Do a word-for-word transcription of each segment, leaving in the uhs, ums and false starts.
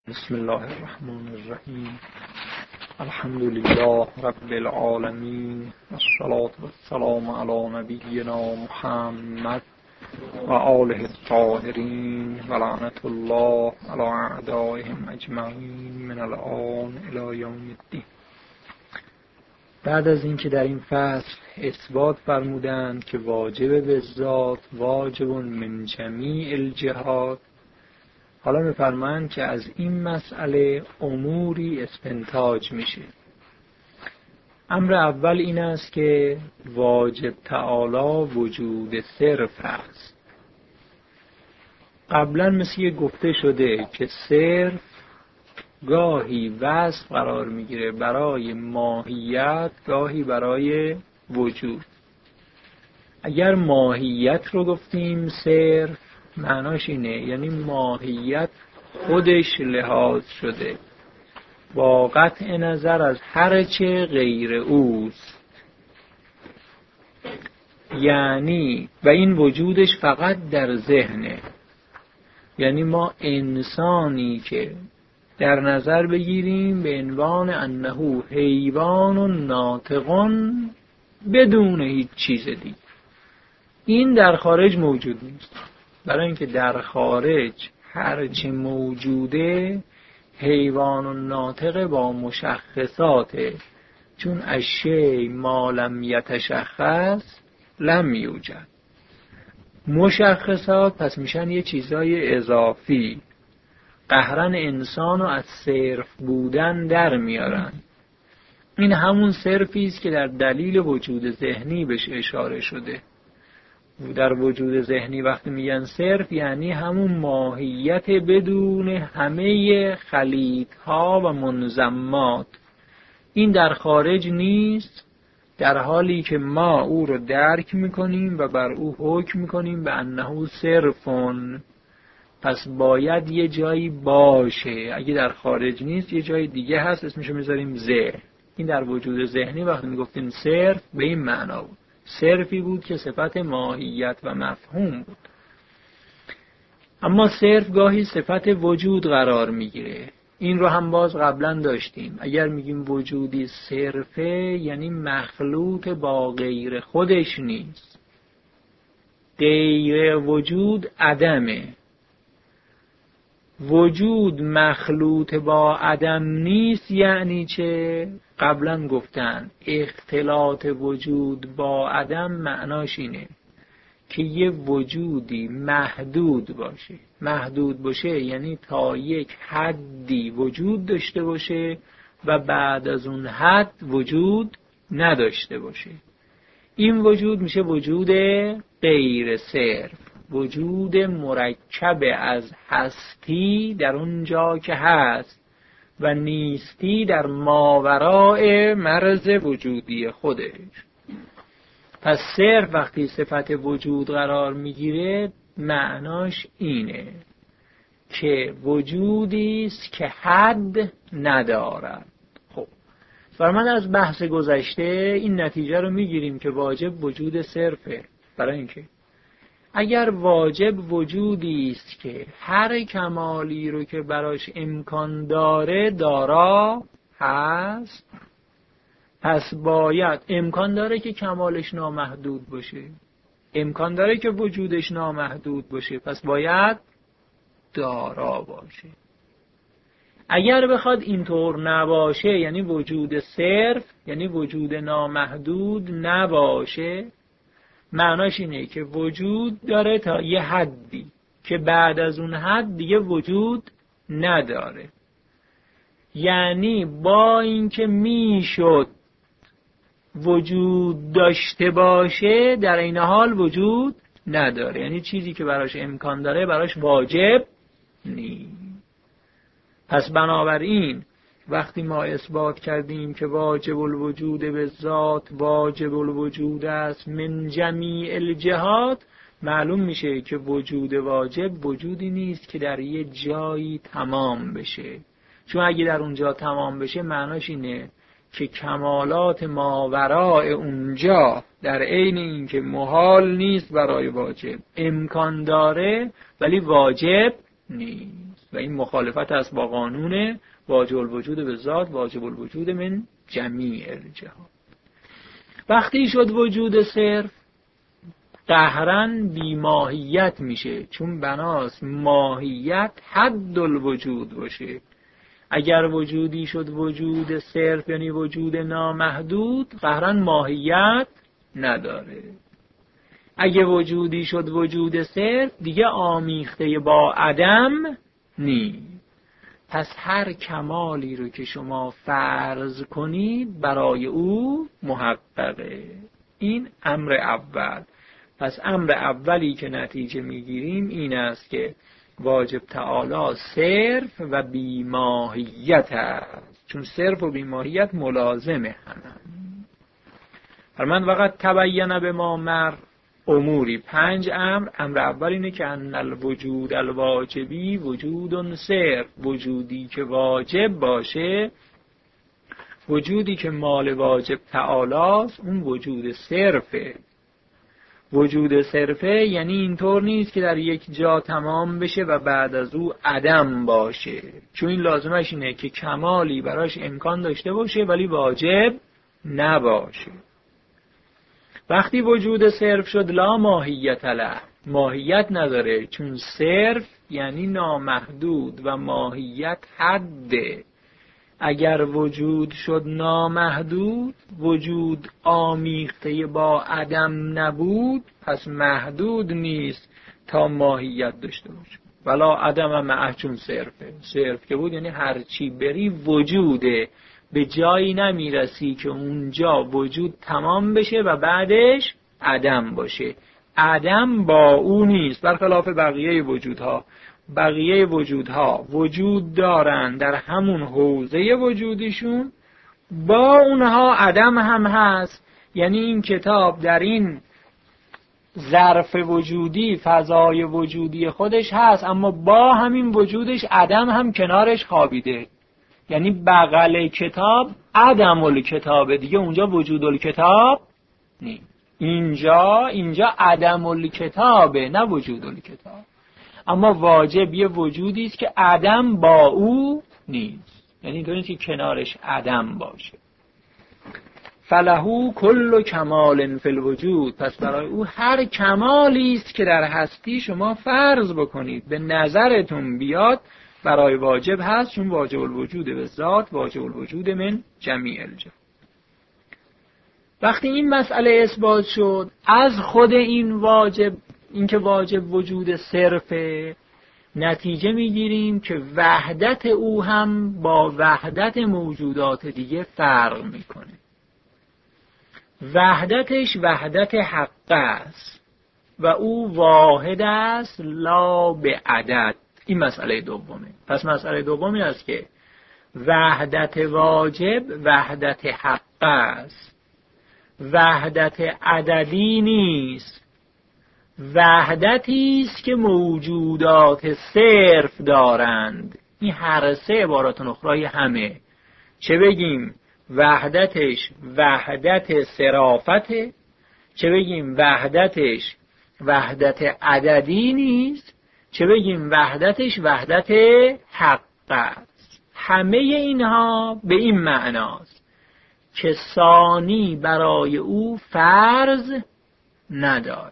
بسم الله الرحمن الرحیم. الحمد لله رب العالمین، والصلاة والسلام علی نبینا محمد و آله الطاهرین و لعنت الله علی اعدائهم اجمعین من الآن الی یوم الدین. بعد از اینکه در این فصل اثبات فرمودند که واجب بالذات واجب من جمیع الجهات، حالا می‌فرمایند که از این مسئله اموری استنتاج میشه. امر اول این است که واجب تعالی وجود صرف هست. قبلا مثل گفته شده که صرف گاهی وصف قرار میگیره برای ماهیت، گاهی برای وجود. اگر ماهیت رو گفتیم صرف، معناش اینه یعنی ماهیت خودش لحاظ شده با قطع نظر از هر چه غیر اوست، یعنی و این وجودش فقط در ذهنه. یعنی ما انسانی که در نظر بگیریم به عنوان انه حیوان ناطقون بدون هیچ چیز دیگه، این در خارج موجود نیست. برای اینکه در خارج هر چه موجوده حیوان و ناطق با مشخصاته، چون اشیاء ما لم یتشخص لم یوجد. مشخصات پس میشن یه چیزای اضافی، قهرن انسانو از صرف بودن در میارن. این همون صرفی است که در دلیل وجود ذهنی بهش اشاره شده. در وجود ذهنی وقتی میگن صرف یعنی همون ماهیت بدون همه خلیطها و منضمات. این در خارج نیست، در حالی که ما او رو درک میکنیم و بر او حکم میکنیم به انه صرفون. پس باید یه جایی باشه. اگه در خارج نیست یه جای دیگه هست، اسمشو میذاریم ذهن. این در وجود ذهنی وقتی میگفتیم صرف به این معنا بود، صرفی بود که صفت ماهیت و مفهوم بود. اما صرف گاهی صفت وجود قرار میگیره. این رو هم باز قبلا داشتیم. اگر میگیم وجودی صرفه یعنی مخلوط با غیر خودش نیست. غیر وجود عدمه. وجود مخلوط با عدم نیست یعنی چه؟ قبلا گفتن اختلاط وجود با عدم معناش اینه که یه وجودی محدود باشه. محدود باشه یعنی تا یک حدی وجود داشته باشه و بعد از اون حد وجود نداشته باشه. این وجود میشه وجود غیر صرف، وجود مرکب از هستی در اون جا که هست و نیستی در ماوراء مرز وجودی خودش. پس صرف وقتی صفت وجود قرار میگیره معناش اینه که وجودی است که حد ندارد. خب فرمان از بحث گذشته این نتیجه رو میگیریم که واجب وجود صرفه. برای اینکه اگر واجب وجودی است که هر کمالی رو که براش امکان داره دارا هست، پس باید امکان داره که کمالش نامحدود باشه، امکان داره که وجودش نامحدود باشه، پس باید دارا باشه. اگر بخواد اینطور نباشه یعنی وجود صرف یعنی وجود نامحدود نباشه، معناش اینه که وجود داره تا یه حدی که بعد از اون حد دیگه وجود نداره. یعنی با اینکه میشد وجود داشته باشه در این حال وجود نداره. یعنی چیزی که براش امکان داره براش واجب نیست. پس بنابراین وقتی ما اثبات کردیم که واجب الوجود به ذات واجب الوجود است من جمیع الجهات، معلوم میشه که وجود واجب وجودی نیست که در یه جایی تمام بشه. چون اگه در اونجا تمام بشه معناش اینه که کمالات ماوراء اونجا در عین این که محال نیست برای واجب، امکان داره ولی واجب نیست. و این مخالفت است با قانون واجب الوجود به ذات، واجب الوجود من جمیع الجهات. وقتی شد وجود صرف، قهراً بی ماهیت میشه، چون بناست ماهیت حد الوجود باشه. اگر وجودی شد وجود صرف یعنی وجود نامحدود، قهراً ماهیت نداره. اگه وجودی شد وجود صرف، دیگه آمیخته با عدم نیست. پس هر کمالی رو که شما فرض کنید برای او محققه. این امر اول. پس امر اولی که نتیجه میگیریم این است که واجب تعالی صرف و بیماهیت است، چون صرف و بیماهیت ملازمه هم. فرمان وقت تبین به ما مر اموری، پنج امر. امر اول اینه که ان الوجود الواجبی وجود صرف، وجودی که واجب باشه، وجودی که مال واجب تعالی است، اون وجود صرفه. وجود صرفه یعنی اینطور نیست که در یک جا تمام بشه و بعد از او عدم باشه، چون این لازمش اینه که کمالی براش امکان داشته باشه ولی واجب نباشه. وقتی وجود صرف شد لا ماهیت له، ماهیت نداره، چون صرف یعنی نامحدود و ماهیت حده. اگر وجود شد نامحدود، وجود آمیخته با عدم نبود، پس محدود نیست تا ماهیت داشته باشه. ولا عدم معه، چون صرفه. صرف که بود یعنی هر چی بری وجوده، به جایی نمیرسی که اونجا وجود تمام بشه و بعدش عدم باشه. عدم با او نیست، برخلاف بقیه وجودها. بقیه وجودها وجود دارن در همون حوزه وجودیشون، با اونها عدم هم هست. یعنی این کتاب در این ظرف وجودی فضای وجودی خودش هست، اما با همین وجودش عدم هم کنارش خوابیده. یعنی بغل کتاب عدم الکتابه دیگه، اونجا وجود الکتاب نیست. اینجا اینجا عدم الکتابه نه وجود الکتاب. اما واجب یه وجودی است که عدم با او نیست، یعنی اینطور نیست که کنارش عدم باشه. فلهو کل کمال فی الوجود، پس برای او هر کمالی است که در هستی شما فرض بکنید به نظرتون بیاد برای واجب هست، چون واجب الوجود به ذات، واجب الوجود من جمیع الجهات. وقتی این مسئله اثبات شد، از خود این واجب، اینکه واجب وجود صرفه، نتیجه میگیریم که وحدت او هم با وحدت موجودات دیگه فرق میکنه. وحدتش وحدت حق است و او واحد است لا به عدد. این مسئله دومه. پس مسئله دوم این است که وحدت واجب وحدت حق است، وحدت عددی نیست. وحدتی است که موجودات صرف دارند. این هر سه عبارات اخرای همه. چه بگیم وحدتش وحدت صرافته، چه بگیم وحدتش وحدت عددی نیست، چه بگیم وحدتش وحدت حق است. همه اینها به این معناست که ثانی برای او فرض نداره.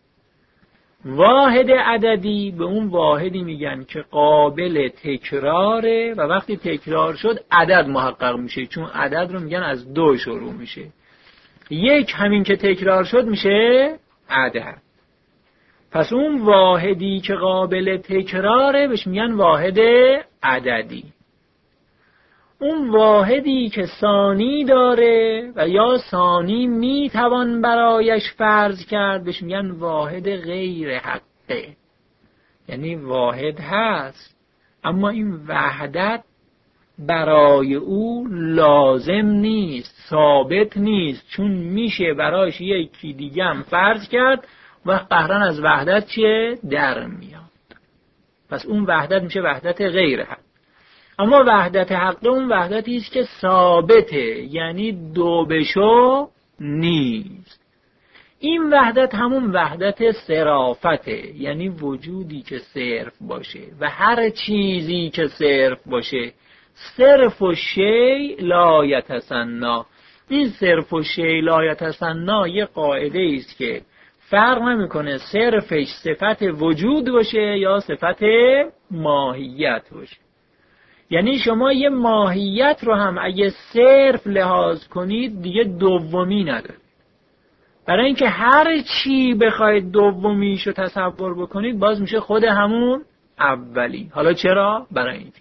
واحد عددی به اون واحدی میگن که قابل تکراره و وقتی تکرار شد عدد محقق میشه، چون عدد رو میگن از دو شروع میشه. یک همین که تکرار شد میشه عدد. پس اون واحدی که قابل تکراره بهش میگن واحد عددی. اون واحدی که ثانی داره و یا ثانی میتوان برایش فرض کرد بهش میگن واحد غیر حقه. یعنی واحد هست اما این وحدت برای او لازم نیست، ثابت نیست، چون میشه برایش یکی دیگه هم فرض کرد و قهرن از وحدت چیه؟ در میاد. پس اون وحدت میشه وحدت غیر حق. اما وحدت حق اون وحدتی است که ثابته، یعنی دو بشو نیست. این وحدت همون وحدت صرافته، یعنی وجودی که صرف باشه و هر چیزی که صرف باشه. صرف و شیء لا یتسنا. این صرف و شیء لا یتسنا یه قاعده است که فرق نمیکنه صرفش صفت وجود باشه یا صفت ماهیت باشه. یعنی شما یه ماهیت رو هم اگه صرف لحاظ کنید دیگه دومی نداره. برای اینکه هر چی بخواید دومیشو تصور بکنید باز میشه خود همون اولی. حالا چرا؟ برای اینکه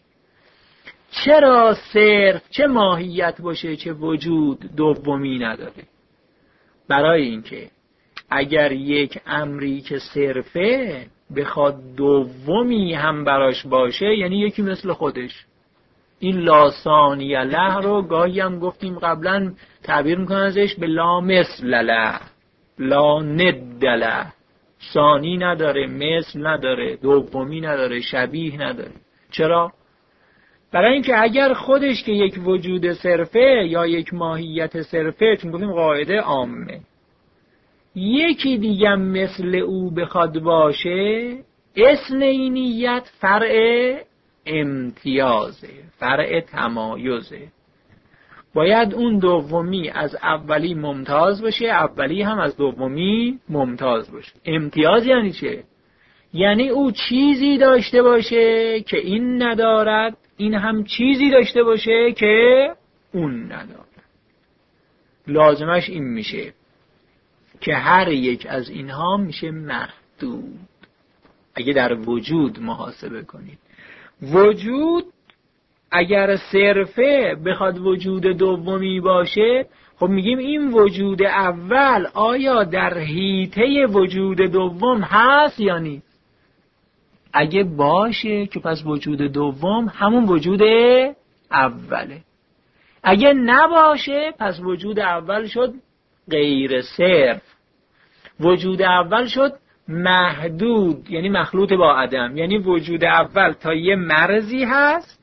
چرا صرف چه ماهیت باشه چه وجود دومی نداره؟ برای اینکه اگر یک امری که صرفه بخواد دومی هم براش باشه یعنی یکی مثل خودش. این لا ثانی له رو گاهی هم گفتیم قبلا تعبیر میکنن ازش به لا مثل له، لا ند له. ثانی نداره، مثل نداره، دومی نداره، شبیه نداره. چرا؟ برای اینکه اگر خودش که یک وجود صرفه یا یک ماهیت صرفه، چون گفتیم قاعده عامه، یکی دیگه مثل او بخواد باشه، اثنینیت فرع امتیازه، فرع تمایزه. باید اون دومی از اولی ممتاز باشه، اولی هم از دومی ممتاز باشه. امتیاز یعنی چه؟ یعنی او چیزی داشته باشه که این ندارد، این هم چیزی داشته باشه که اون ندارد. لازمش این میشه که هر یک از اینها میشه محدود. اگه در وجود محاسبه کنید، وجود اگر صرفه بخواد وجود دومی باشه، خب میگیم این وجود اول آیا در حیطه وجود دوم هست یا نیست؟ اگه باشه که پس وجود دوم همون وجود اوله. اگه نباشه پس وجود اول شد غیر صرف، وجود اول شد محدود، یعنی مخلوط با عدم. یعنی وجود اول تا یه مرزی هست،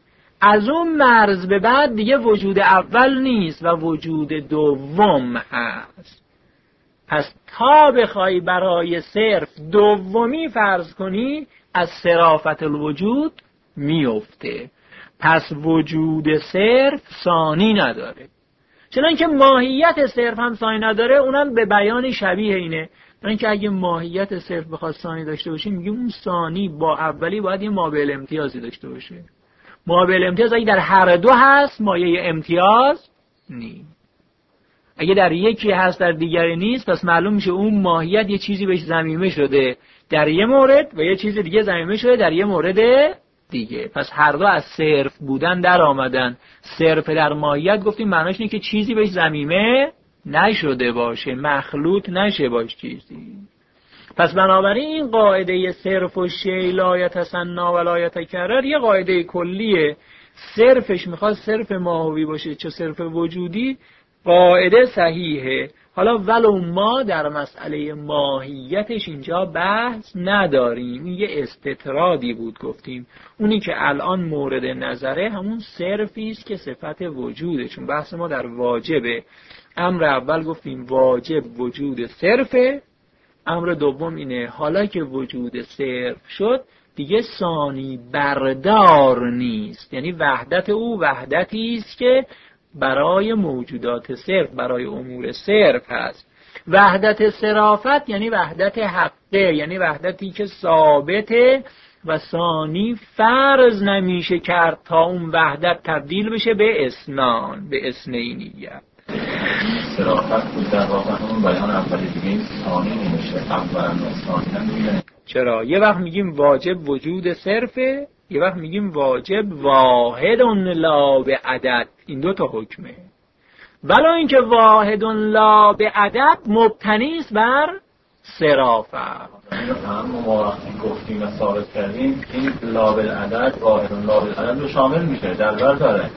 از اون مرز به بعد دیگه وجود اول نیست و وجود دوم هست. پس تا بخوای برای صرف دومی فرض کنی از صرافت الوجود میفته. پس وجود صرف ثانی نداره، چنانکه ماهیت صرف هم ثانی نداره. اونم به بیان شبیه اینه، اینکه اگه ماهیت صرف بخواد ثانی داشته باشه میگیم اون ثانی با اولی باید یه مابعل امتیازی داشته باشه. مابعل امتیاز اگه در هر دو هست مایه امتیاز نیست. اگه در یکی هست در دیگری نیست، پس معلوم میشه اون ماهیت یه چیزی بهش ضمیمه شده در یه مورد و یه چیز دیگه ضمیمه شده در یه مورد دیگه. پس هر دو از صرف بودن در آمدن. صرف در ماهیت گفتیم معناش اینه که چیزی بهش ضمیمه نشده باشه، مخلوط نشه باش چیزی. پس بنابراین این قاعده صرف و شیء لا یتسنا و لا یتکرر یه قاعده کلیه. صرفش میخواد صرف ماهوی باشه چه صرف وجودی، قاعده صحیحه. حالا ولو ما در مسئله ماهیتش اینجا بحث نداریم، این یه استطرادی بود گفتیم. اونی که الان مورد نظره همون صرفی است که صفت وجوده، چون بحث ما در واجبه. امر اول گفتیم واجب وجود صرفه، امر دوم اینه حالا که وجود صرف شد دیگه ثانی بردار نیست، یعنی وحدت او وحدتی است که برای موجودات صرف، برای امور صرف هست. وحدت صرافت یعنی وحدت حقه، یعنی وحدتی که ثابته و ثانی فرض نمیشه کرد تا اون وحدت تبدیل بشه به اثنان، به اثنینیت. صرافت بود در واقع اون بیان اولی دیگه ثانی نمیشه، اولا و ثانی. چرا؟ یه وقت میگیم واجب وجود صرفه، یه وقت میگیم واجب واحد لا به عدد. این دو تا حکمه. ولی اینکه واحد لا به عدد مبتنی است بر صرافت. هم ما وقتی گفتیم و ثابت کردیم این لا به عدد واحد لا به عدد رو شامل میشه، در بر داره.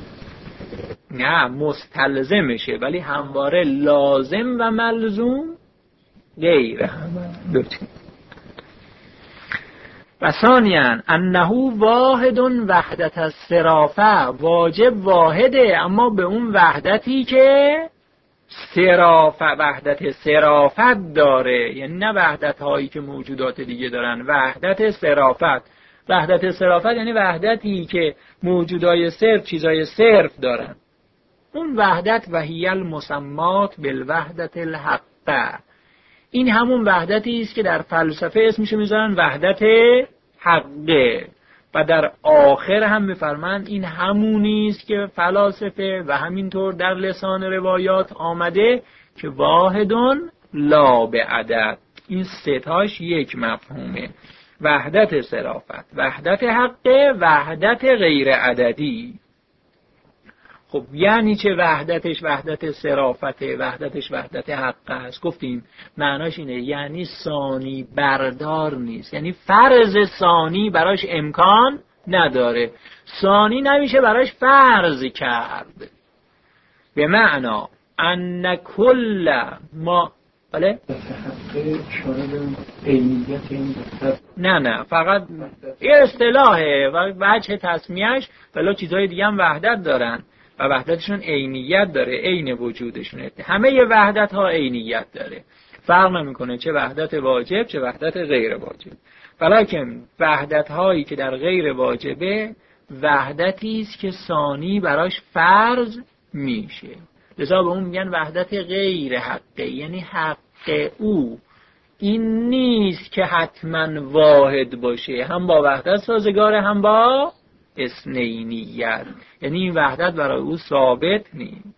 نه مستلزم میشه، ولی همواره لازم و ملزوم غیر هم دو چیز. و ثانیاً انه واحد وحدت الصرافه، واجب واحده اما به اون وحدتی که صرافت، وحدت صرافت داره، یعنی نه وحدت هایی که موجودات دیگه دارن، وحدت صرافت. وحدت صرافت یعنی وحدتی که موجودای صرف، چیزای صرف دارن. اون وحدت وحی المسمات بالوحدت الحقه، این همون وحدتی است که در فلسفه اسمشو میذارن وحدت حقه، و در آخر هم میفرمند این همونی است که فلاسفه و همینطور در لسان روایات آمده که واحدون لا به عدد. این ستاش یک مفهومه: وحدت صرافت، وحدت حقه، وحدت غیر عددی. خب یعنی چه وحدتش وحدت صرافته، وحدتش وحدت حقه است؟ گفتیم معناش اینه یعنی ثانی بردار نیست، یعنی فرض ثانی براش امکان نداره، ثانی نمیشه براش فرض کرد. به معنا ان کل ما بله؟ نه نه فقط یه اصطلاحه و وجه تسمیهش، ولی چیزهای دیگه هم وحدت دارن و وحدتشون عینیت داره، عین وجودشونه. همه ی وحدت ها عینیت داره، فرق نمیکنه چه وحدت واجب چه وحدت غیر واجب. ولیکن وحدت هایی که در غیر واجبه وحدتی است که ثانی براش فرض میشه، لذا به اون میگن وحدت غیر حقه، یعنی حق او این نیست که حتما واحد باشه، هم با وحدت سازگاره هم با اثنینیت، یعنی این وحدت برای او ثابت نیست.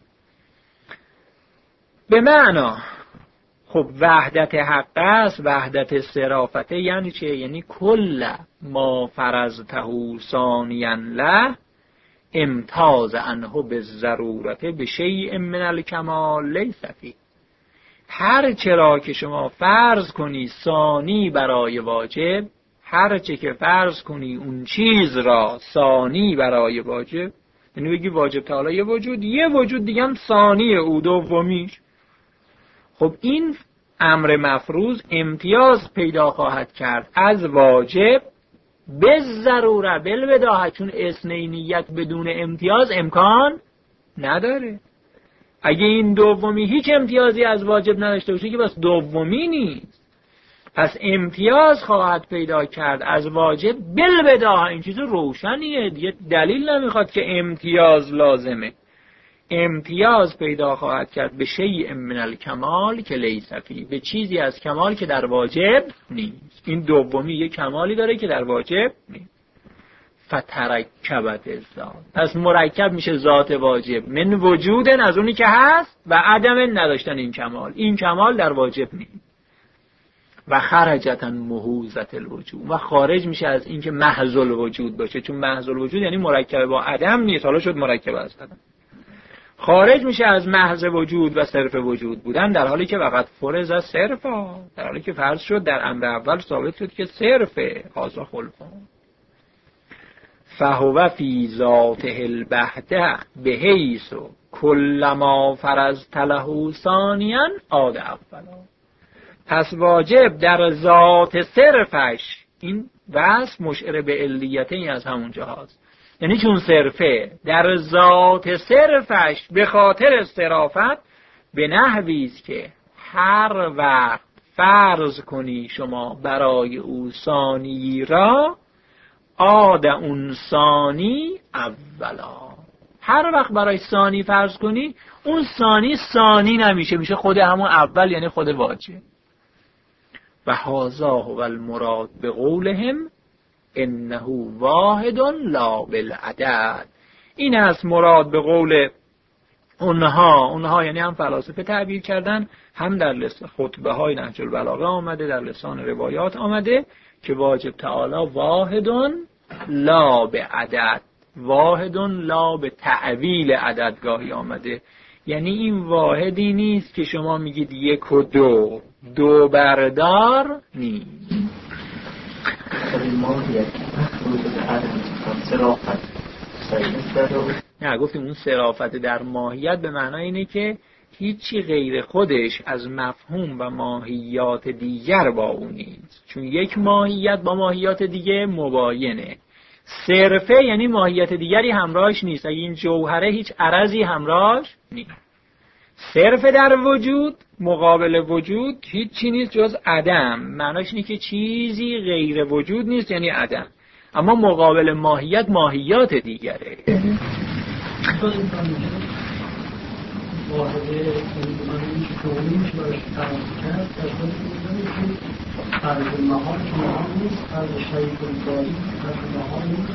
به معنا خب وحدت حق است، وحدت صرافته یعنی چه؟ یعنی کل ما فرضته ثانیا له امتاز عنه بالضرورت بشیء من الکمال لیس فیه. هر چرا که شما فرض کنی ثانی برای واجب، هر چه که فرض کنی اون چیز را ثانی برای واجب، یعنی بگی واجب تعالی یه وجود، یه وجود دیگه هم ثانی او دومیش، خب این امر مفروض امتیاز پیدا خواهد کرد از واجب به ضروره بالبداهه، چون اثنینیت بدون امتیاز امکان نداره. اگه این دومی هیچ امتیازی از واجب نداشته باشه که بس دومی نیست، پس امتیاز خواهد پیدا کرد از واجب بالبداهه. این چیز روشنیه دیگه، دلیل نمیخواد که امتیاز لازمه. امتیاز پیدا خواهد کرد به شیء من الکمال که لیس فیه، به چیزی از کمال که در واجب نیست. این دومی یک کمالی داره که در واجب نیست. فترکبت الذات، پس مرکب میشه ذات واجب من وجودن، از اونی که هست، و عدم نداشتن این کمال، این کمال در واجب نیست. و خرجتا محوزت الوجود، و خارج میشه از این که محض الوجود باشه، چون محض الوجود یعنی مرکب با عدم نیست، حالا شد مرکب از عدم. خارج میشه از محض وجود و صرف وجود بودن، در حالی که وقت فرض از صرف ها، در حالی که فرض شد در امر اول ثابت شد که صرفه هازا خلقه. فهو فی ذاته البحته بحیث کل ما فرضت له ثانیا عاد اولا. پس واجب در ذات صرفش، این وصف مشعر به علیتین از همون جهاز، یعنی چون صرفه در ذات صرفش به خاطر صرافت به نحوی است که هر وقت فرض کنی شما برای او ثانی را عاد اون ثانی اولا. هر وقت برای ثانی فرض کنی اون ثانی ثانی نمیشه، میشه خود همون اول، یعنی خود واجب. و هذا هو المراد بقولهم انه واحد لا بالعدد. این است مراد به قول اونها. اونها یعنی هم فلاسفه تعبیر کردن، هم در لسان خطبه های نهج البلاغه آمده، در لسان روایات آمده که واجب تعالی واحد لا به عدد، واحد لا به تعویل عدد گاهی آمده. یعنی این واحدی نیست که شما میگید یک و دو، دو بردار نیست. نه گفتیم اون صرافت در ماهیت به معنای اینه که هیچی غیر خودش از مفهوم و ماهیات دیگر با اون نیست، چون یک ماهیت با ماهیات دیگه مباینه. صرفه یعنی ماهیت دیگری همراهش نیست، اگه این جوهره هیچ عرضی همراهش نیست. صرف در وجود مقابل وجود هیچی نیست جز عدم. معناش اینه که چیزی غیر وجود نیست یعنی عدم. اما مقابل ماهیت ماهیات دیگره. واحده انسانی که توهی میشه براش تعریف کرد در خود میدونی که فرض محال که محال نیست، فرض شریف الداری فرض محال نیست.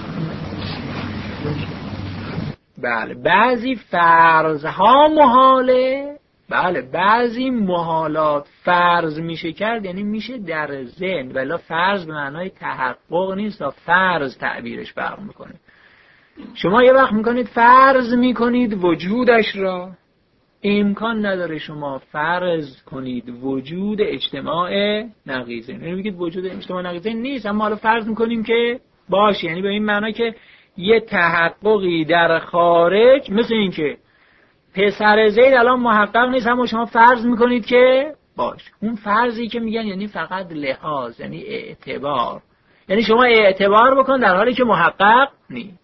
بله بعضی فرضها محاله، بله بعضی محالات فرض میشه کرد یعنی میشه در ذهن، ولی فرض به معنای تحقق نیست تا فرض تعبیرش فرق میکنه. شما یه وقت میکنید فرض میکنید وجودش را، امکان نداره شما فرض کنید وجود اجتماع نقیضه. یعنی بگید وجود اجتماع نقیضه نیست اما حالا فرض میکنیم که باشه، یعنی به این معنی که یه تحققی در خارج، مثل این که پسر زید الان محقق نیست اما شما فرض میکنید که باشه. اون فرضی که میگن یعنی فقط لحاظ، یعنی اعتبار، یعنی شما اعتبار بکن در حالی که محقق نیست.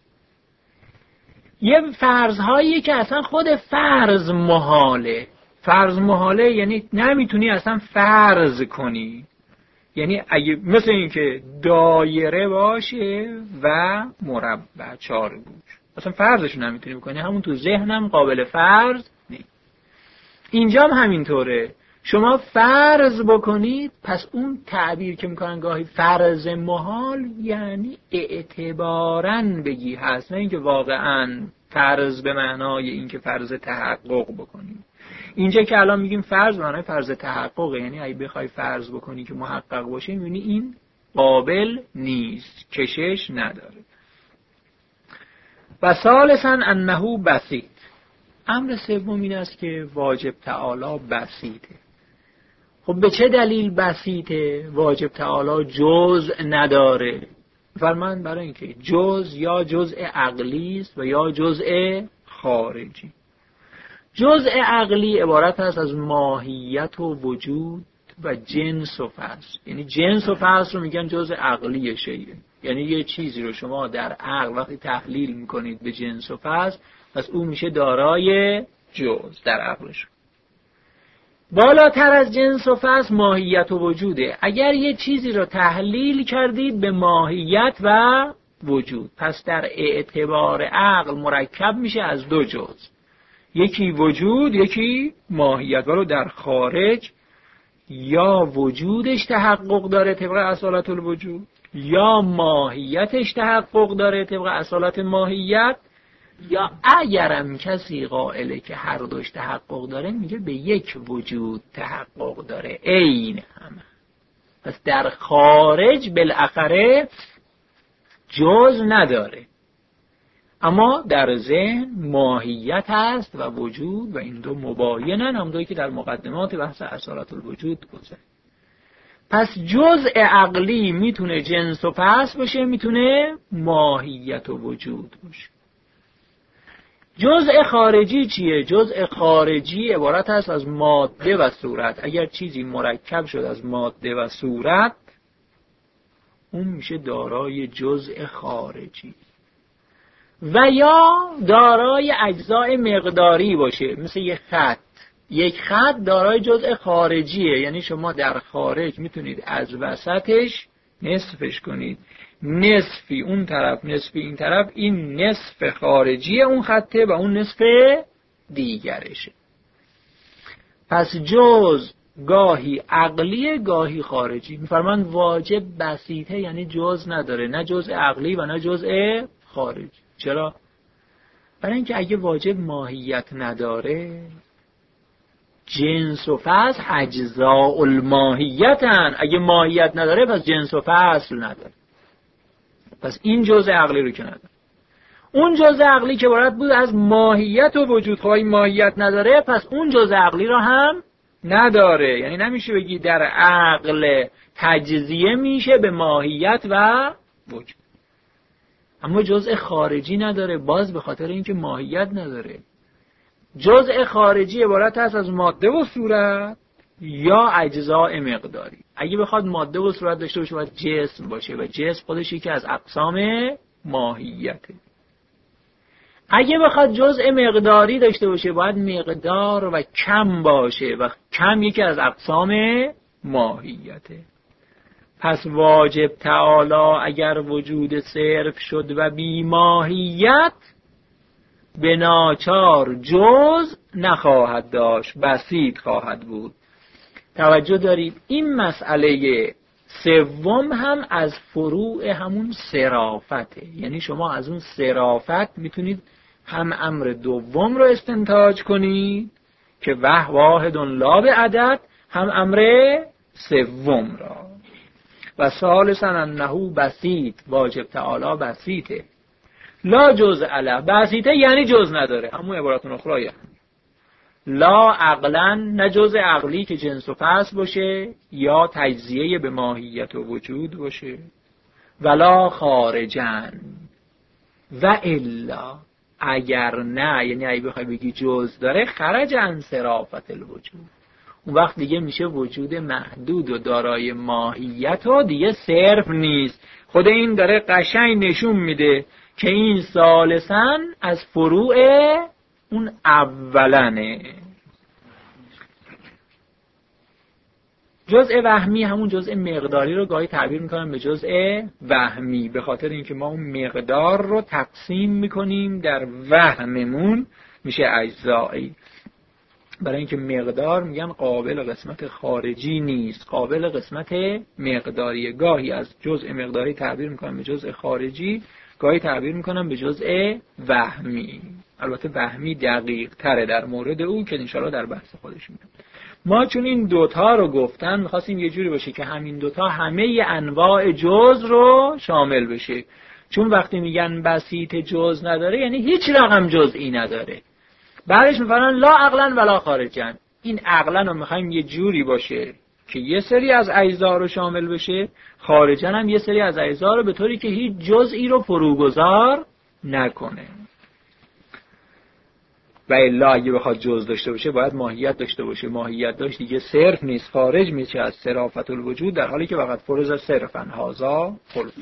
یه فرض‌هایی که اصلا خود فرض محاله. فرض محاله یعنی نمیتونی اصلا فرض کنی، یعنی اگه مثل این که دایره باشه و مربع چارگوش، اصلا فرضش نمیتونی بکنی، همون تو ذهنم قابل فرض نیست. اینجا هم همینطوره، شما فرض بکنید پس اون تعبیر که میکنن گاهی فرض محال یعنی اعتباراً بگی هست، نه اینکه واقعاً فرض به معنای اینکه فرض تحقق بکنید. اینجا که الان میگیم فرض به معنای فرض تحقق، یعنی اگه بخوای فرض بکنی که محقق باشه میبینی این قابل نیست، کشش نداره. و ثالثاً انه بسیط. امر سوم این است که واجب تعالی بسیطه. خب به چه دلیل بسیطه؟ واجب تعالی جزء نداره. فرمان برای اینکه جزء یا جزء عقلی است و یا جزء خارجی. جزء عقلی عبارت است از ماهیت و وجود و جنس و فصل. یعنی جنس و فصل رو میگن جزء عقلی شیء، یعنی یه چیزی رو شما در عقل وقتی تحلیل میکنید به جنس و فصل، پس اون میشه دارای جزء در عقلش. بالاتر از جنس و فصل ماهیت و وجوده. اگر یه چیزی رو تحلیل کردید به ماهیت و وجود، پس در اعتبار عقل مرکب میشه از دو جزء، یکی وجود یکی ماهیت. ولو در خارج یا وجودش تحقق داره طبق اصالت الوجود یا ماهیتش تحقق داره طبق اصالت ماهیت، یا اگرم کسی قائله که هر دوش تحقق داره میگه به یک وجود تحقق داره عین همه. پس در خارج بالاخره جز نداره اما در ذهن ماهیت هست و وجود، و این دو مباینن، هم دوی که در مقدمات بحث اصالت الوجود گذشت. پس جزء عقلی میتونه جنس و فصل باشه، میتونه ماهیت و وجود باشه. جزء خارجی چیه؟ جزء خارجی عبارت است از ماده و صورت. اگر چیزی مرکب شد از ماده و صورت، اون میشه دارای جزء خارجی. و یا دارای اجزای مقداری باشه، مثل یک خط. یک خط دارای جزء خارجیه، یعنی شما در خارج میتونید از وسطش نصفش کنید، نصفی اون طرف نصفی این طرف، این نصف خارجی اون خطه و اون نصف دیگرشه. پس جز گاهی عقلی گاهی خارجی. میفرمان واجب بسیطه یعنی جز نداره، نه جز عقلی و نه جز خارجی. چرا؟ برای اینکه اگه واجب ماهیت نداره، جنس و فصل اجزاء الماهیتن. اگه ماهیت نداره پس جنس و فصل نداره، پس این جزء عقلی رو که نداره. اون جزء عقلی که عبارت بود از ماهیت و وجود، خواهی ماهیت نداره پس اون جزء عقلی رو هم نداره. یعنی نمیشه بگی در عقل تجزیه میشه به ماهیت و وجود، اما جزء خارجی نداره، باز به خاطر اینکه ماهیت نداره. جزء خارجی عبارت است از ماده و صورت یا اجزاء مقداری. اگه بخواد ماده و صورت داشته باشه باید جسم باشه و جسم خودش یکی از اقسام ماهیته. اگه بخواد جزء مقداری داشته باشه باید مقدار و کم باشه و کم یکی از اقسام ماهیته. پس واجب تعالی اگر وجود صرف شد و بی ماهیت به ناچار جز نخواهد داشت، بسیط خواهد بود. توجه دارید این مسئله سوم هم از فروع همون صرافته، یعنی شما از اون صرافت میتونید هم امر دوم رو استنتاج کنید که وح واحد لا به عدد، هم امر سوم را. و ثالثاً انه بسیط، واجب تعالی بسیطه، لا جز علا، بسیطه یعنی جز نداره، همون عبارت اخرى، لا عقلا، نه جز عقلی که جنس و فصل باشه یا تجزیه به ماهیت و وجود باشه، ولا خارجن، و الا اگر نه، یعنی اگه بخوای بگی جز داره، خرج عن صرافت الوجود، اون وقت دیگه میشه وجود محدود و دارای ماهیت و دیگه صرف نیست. خود این داره قشنگ نشون میده که این ثالثاً از فروع اون اولنه. جزء وهمی همون جزء مقداری رو گاهی تعبیر میکنن به جزء وهمی، به خاطر اینکه ما اون مقدار رو تقسیم میکنیم در وهممون میشه اجزایی. برای اینکه مقدار میگن قابل قسمت خارجی نیست، قابل قسمت مقداری. گاهی از جزء مقداری تعبیر میکنن به جزء خارجی، گاهی تعبیر میکنن به جزء وهمی. البته وهمی دقیق تره در مورد او که انشاءالله در بحث خودش میگم. ما چون این دوتا رو گفتن میخواستیم یه جوری باشه که همین دوتا همه انواع جز رو شامل بشه. چون وقتی میگن بسیط جز نداره یعنی هیچ رقم جزئی نداره. بعدش میفرماین لا عقلا ولا خارجن. این عقلا رو میخوایم یه جوری باشه که یه سری از اجزا رو شامل بشه، خارجن هم یه سری از اجزا رو، به طوری که هیچ جزئی رو فروگذار نکنه. و الا اگه بخواد جز داشته باشه باید ماهیت داشته باشه. ماهیت داشت دیگه صرف نیست، خارج میشه از صرافت الوجود، در حالی که فقط فرض صرفاً هازا فرض.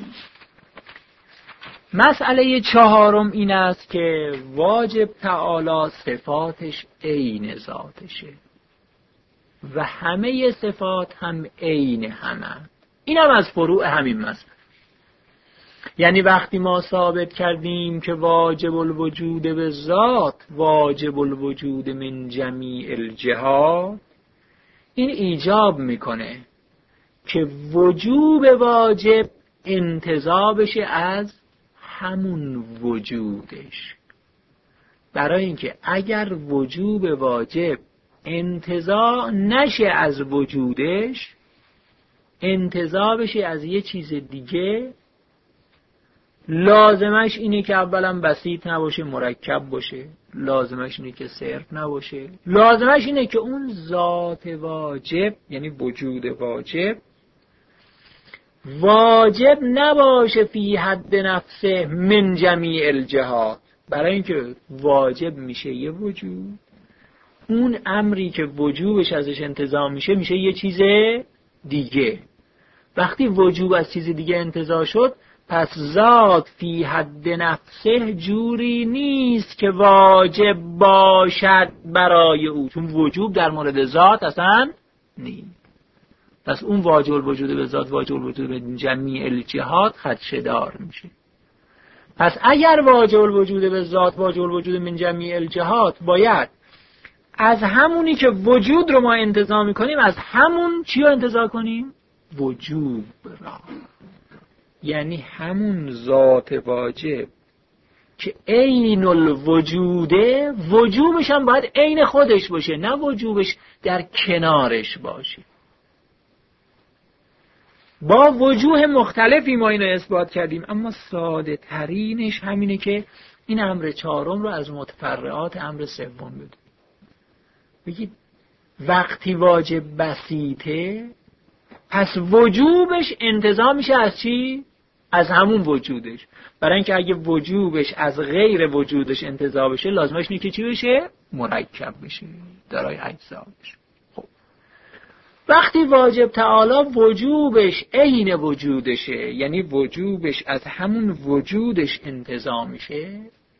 مسئله چهارم این است که واجب تعالی صفاتش عین ذاتشه و همه صفات هم عین همه. این هم از فروع همین مسئله. یعنی وقتی ما ثابت کردیم که واجب الوجود به ذات واجب الوجود من جمیع الجهات، این ایجاب میکنه که وجوب واجب انتزاع بشه از همون وجودش. برای اینکه اگر وجوب واجب انتزاع نشه از وجودش، انتزاع بشه از یه چیز دیگه، لازمش اینه که اولا بسیط نباشه، مرکب باشه، لازمش اینه که صرف نباشه، لازمش اینه که اون ذات واجب یعنی وجود واجب واجب نباشه فی حد نفسه من جمیع الجهات. برای اینکه واجب میشه یه وجود، اون امری که وجوبش ازش انتزاع میشه میشه یه چیز دیگه. وقتی وجوب از چیز دیگه انتزاع شد، پس ذات فی حد نفسه جوری نیست که واجب باشد برای او، چون وجوب در مورد ذات اصلا نیست. پس اون واجب الوجود به ذات واجب الوجود به جمیع الجهات خدشه‌دار میشه. پس اگر واجب الوجود به ذات واجب الوجود من جمیع الجهات، باید از همونی که وجود رو ما انتزاع میکنیم از همون چی رو انتزاع کنیم؟ وجوب را. یعنی همون ذات واجب که عین الوجوده، وجوبش هم باید عین خودش باشه، نه وجوبش در کنارش باشه. با وجوه مختلفی ما اینو اثبات کردیم، اما ساده ترینش همینه که این امر چهارم رو از متفرعات امر سوم بده. بگید وقتی واجب بسیطه، پس وجوبش انتزاع میشه از چی؟ از همون وجودش. برای اینکه اگه وجوبش از غیر وجودش انتزاع بشه، لازمش اینه که چی بشه؟ مرکب بشه، دارای اجزا بشه. خب وقتی واجب تعالی وجوبش عین وجودشه، یعنی وجوبش از همون وجودش انتزاع میشه،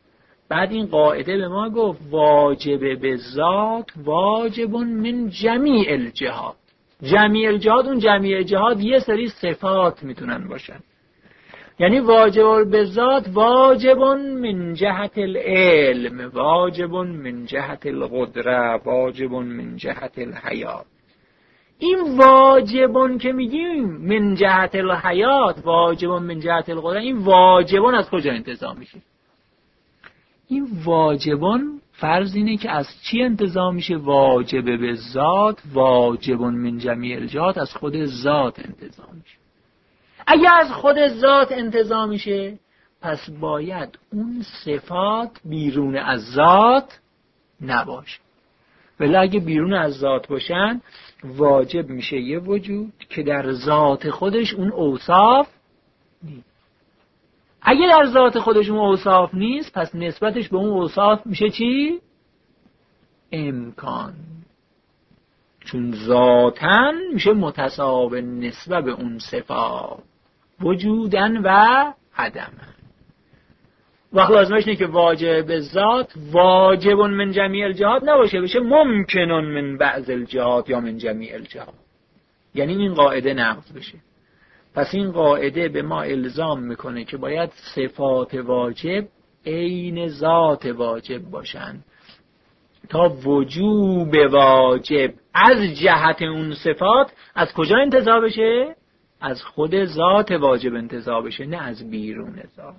بعد این قاعده به ما گفت واجب به ذات واجب من جمیع الجهات. جمیع الجهات، اون جمیع الجهات یه سری صفات میتونن باشن. یعنی واجب به ذات واجب من جهت العلم، واجب من جهت القدره، واجب من جهت الحیات. این واجبون که میگیم من جهت الحیات، واجبون من جهت القدره، این واجبون از کجا انتزاع میشه؟ این واجبون فرض اینه که از چی انتزاع میشه؟ واجب به ذات واجبون من جمیع الجهات، از خود ذات انتزاع میشه. اگه از خود ذات انتزاع میشه پس باید اون صفات بیرون از ذات نباشه. ولی اگه بیرون از ذات باشن واجب میشه یه وجود که در ذات خودش اون اوصاف نیست. اگه در ذات خودش اون اوصاف نیست پس نسبتش به اون اوصاف میشه چی؟ امکان. چون ذاتن میشه متساوی نسبت به اون صفات وجودن و عدمن. وقت لازمش اینه که واجب به ذات واجب من جمیع الجهات نباشه، بشه ممکن من بعض الجهات یا من جمیع الجهات. یعنی این قاعده نقض بشه. پس این قاعده به ما الزام میکنه که باید صفات واجب عین ذات واجب باشن تا وجوب واجب از جهت اون صفات از کجا انتزاع بشه؟ از خود ذات واجب انتزاع بشه، نه از بیرون ذات.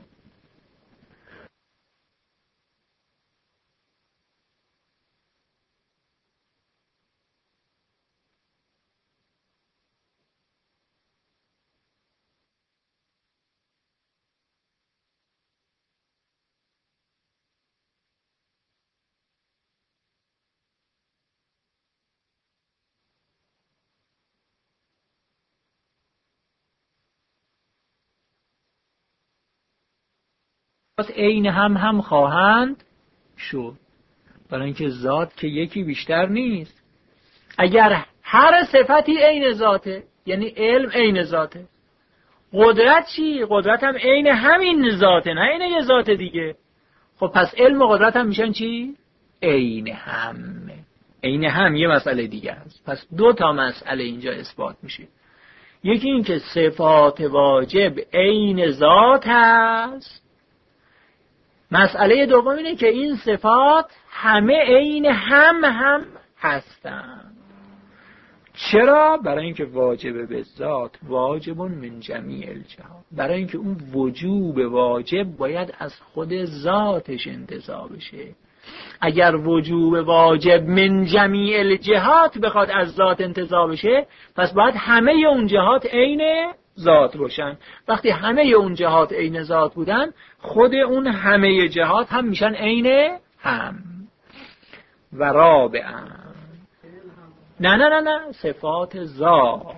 پس عین هم هم خواهند شد، برای اینکه ذات که یکی بیشتر نیست. اگر هر صفتی عین ذاته یعنی علم عین ذاته، قدرت چی؟ قدرت هم عین همین ذاته، نه عین یه ذات دیگه. خب پس علم و قدرت هم میشن چی؟ عین هم. عین هم یه مسئله دیگه است. پس دو تا مسئله اینجا اثبات میشه. یکی این که صفات واجب عین ذات هست. مسئله دوم اینه که این صفات همه عین هم هم هستن. چرا؟ برای اینکه واجب به ذات واجب من جمیع الجهات، برای اینکه اون وجوب واجب باید از خود ذاتش انتزاع بشه. اگر وجوب واجب من جمیع الجهات بخواد از ذات انتزاع بشه پس باید همه اون جهات عین ذات باشن. وقتی همه اون جهات عین ذات بودن خود اون همه جهات هم میشن عین هم. و رابعا نه نه نه نه صفات ذات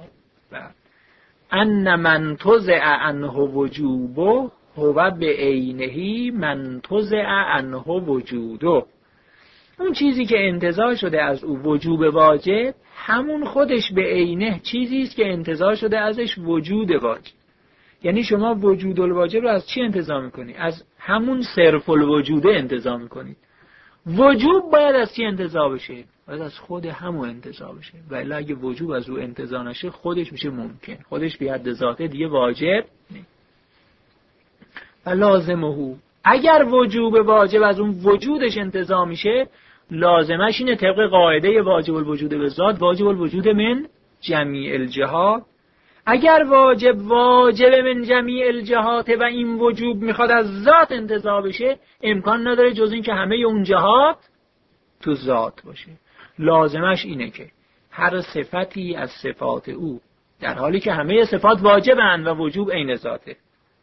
ان من تزع عنه وجوبه هو به عینه من تزع عنه وجوده. اون چیزی که انتزاع شده از او وجوب واجب همون خودش به عینه چیزی است که انتزاع شده ازش وجود واجب. یعنی شما وجود الواجب رو از چی انتزاع میکنی؟ از همون صرف الوجوده انتزاع میکنید. وجوب باید از چی انتزاع بشه؟ باید از خود همون انتزاع بشه. ولی اگه وجوب از او انتزاع نشه خودش میشه ممکن، خودش به حد ذاته دیگه واجب نیست. و لازمه اگر وجوب واجب از اون وجودش انتزاع میشه لازمش اینه طبق قاعده واجب الوجود به ذات واجب الوجود من جمیع الجهات. اگر واجب واجب من جمیع الجهات و این وجوب میخواد از ذات انتزاع بشه امکان نداره جز این که همه اون جهات تو ذات باشه. لازمش اینه که هر صفتی از صفات او در حالی که همه صفات واجبن و وجوب عین ذاته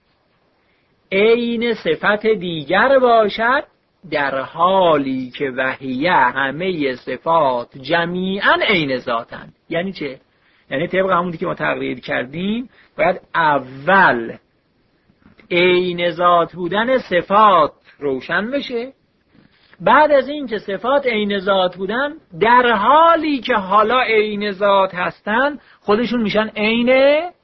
عین صفت دیگر باشد در حالی که وحیه همه صفات جمیعا عین ذاتن. یعنی چه؟ یعنی طبق همونی که ما تقریر کردیم باید اول عین ذات بودن صفات روشن بشه، بعد از این که صفات عین ذات بودن در حالی که حالا عین ذات هستن خودشون میشن عین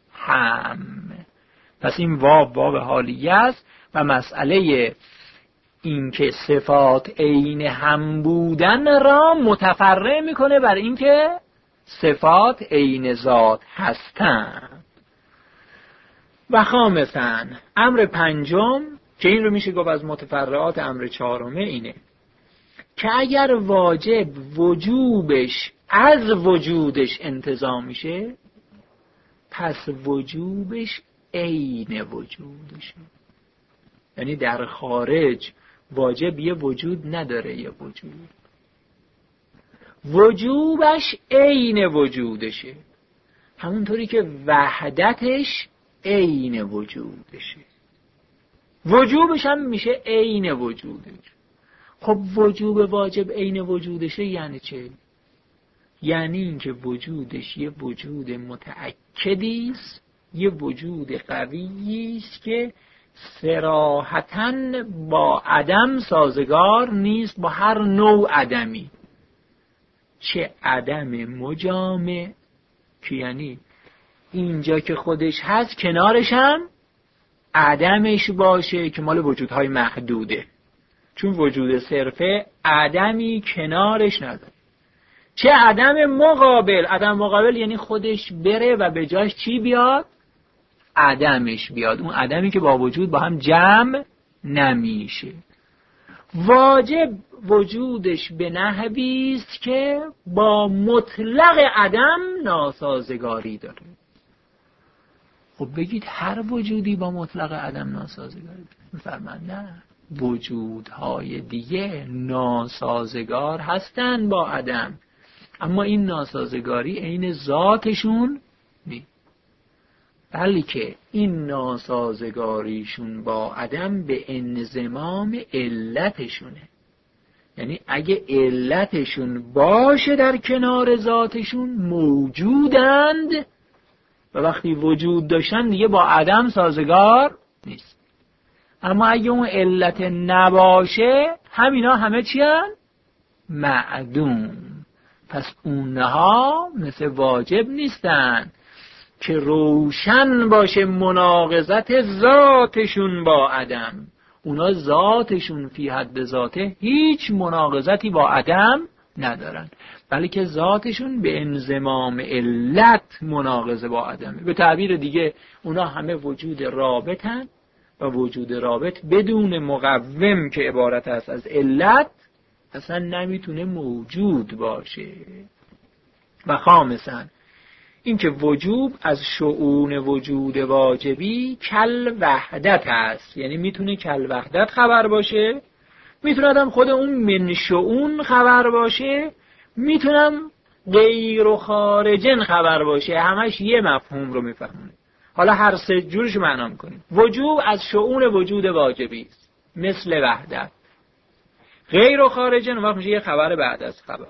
هم. پس این واو واو حالیه است و مسئله اینکه صفات عین هم بودن را متفرع میکنه بر اینکه صفات عین ذات هستند. و خامساً امر پنجم که این رو میشه گفت از متفرعات امر چهارمه اینه که اگر واجب وجوبش از وجودش انتزاع میشه، پس وجوبش عین وجودشه. یعنی در خارج واجب یه وجود نداره، یه وجود وجوبش عین وجودشه، همونطوری که وحدتش عین وجودشه، وجوبش هم میشه عین وجودش. خب وجوب واجب عین وجودشه یعنی چه؟ یعنی اینکه وجودش یه وجود متأکدی است، یه وجود قوی است که صراحتاً با عدم سازگار نیست، با هر نوع عدمی، چه عدم مجامع که یعنی اینجا که خودش هست کنارش هم عدمش باشه که مال وجودهای محدوده، چون وجود صرفه عدمی کنارش نداره. چه عدم مقابل، عدم مقابل یعنی خودش بره و به جاش چی بیاد؟ عدمش بیاد، اون عدمی که با وجود با هم جمع نمیشه. واجب وجودش به نحوی است که با مطلق عدم ناسازگاری داره. خب بگید هر وجودی با مطلق عدم ناسازگاری داره؟ میفرمان نه، وجودهای دیگه ناسازگار هستن با عدم، اما این ناسازگاری عین ذاتشون نیست، بلکه این ناسازگاریشون با عدم به انضمام علتشونه. یعنی اگه علتشون باشه در کنار ذاتشون موجودند و وقتی وجود داشتن دیگه با عدم سازگار نیست. اما اگه اون علت نباشه همینا همه چی هن؟ معدوم. پس اونها مثل واجب نیستن که روشن باشه مناقضت ذاتشون با عدم. اونا ذاتشون فی حد ذاته هیچ مناقضتی با عدم ندارن، بلکه ذاتشون به انضمام علت مناقضه با عدمه. به تعبیر دیگه اونا همه وجود رابطن و وجود رابط بدون مقوم که عبارت است از علت اصلا نمیتونه موجود باشه. و خامساً اینکه وجوب از شؤون وجود واجبی کل وحدت است، یعنی میتونه کل وحدت خبر باشه، میتونه هم خود اون من شؤون خبر باشه، میتونم غیر و خارجن خبر باشه، همش یه مفهوم رو میفهمونه. حالا هر سه جورش معنا میکنیم. وجوب از شؤون وجود واجبی است مثل وحدت، غیر و خارجن وقت میشه یه خبر بعد از خبر.